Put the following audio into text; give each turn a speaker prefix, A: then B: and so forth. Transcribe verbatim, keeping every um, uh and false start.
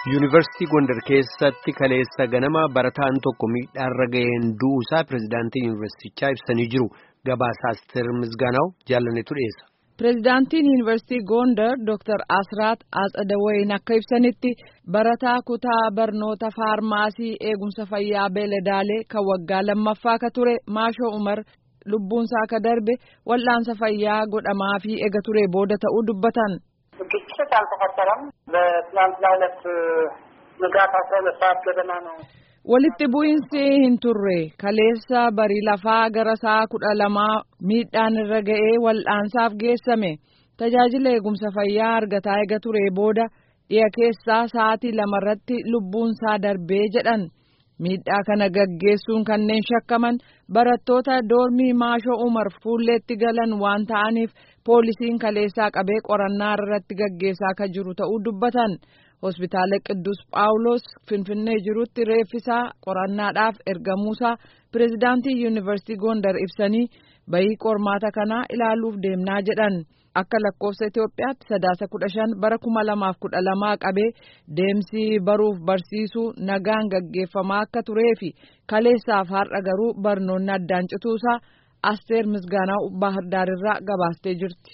A: Yuunivarsiitii Gondar keessatti kaleessa ganama barataan tokko miidhaarra ga'een du'uusaa pirezidaantiin yuunivarsiitichaa ibsanii jiru. Gabaasaa Asteer Misgaanaw jaalannetu dhiyeessa.
B: Pirezidaantiin yuunivarsiitii Gondar Dooktar Asraat Atsadawaayin akka ibsanitti barataa kutaa barnoota faarmaasii eegumsa fayyaa beeladaalee kan waggaa lammaffaa ka ture Maashoo Umar lubbuunsaa akka darbe wal'aansa fayyaa godhamaa fi eega ture booda ta'uu dubbatan.
C: ግጭት አልተፈጠረም በትናንትናው ዕለት ንጋት አስራ ሁለት ሰዓት ገደማ ነው
B: walitti bu'iinsi hin turre kaleessa barii lafaa gara sa'a kudha lamaa miidhaan irra ga'ee wal'aansaaf geessame tajaajila eegumsa fayyaa argataa eega ture booda dhiya keessaa sa'aatii lamarratti lubbuunsaa darbee jedhan miidhaa kana gaggeessuun kanneen shakkaman barattoota doormii Maashoo Umar fuulleetti galan waan ta'aniif poolisiin kaleessaa qabee qorannaa irratti gaggeessaa akka jiru ta'uu dubbatan hospitaala Qidduus Phaawulos Finfinnee jirutti reeffisaa qorannaadhaaf ergamuusaa pirezidaantii yuunivarsiitii Gondar ibsanii bayii qormaata kanaa ilaaluuf deemnaa jedhan akka lakkoofsa Itoophiyaatti sadaasa kudha shan bara kuma lamaaf kudha lamaa qabee deemsi baruuf barsiisuu nagaan gaggeeffamaa akka turee fi kaleessaaf har'a garuu barnoonni addaan cituusaa Asteer Misgaanaw Baahir Daarirraa gabaastee jirti.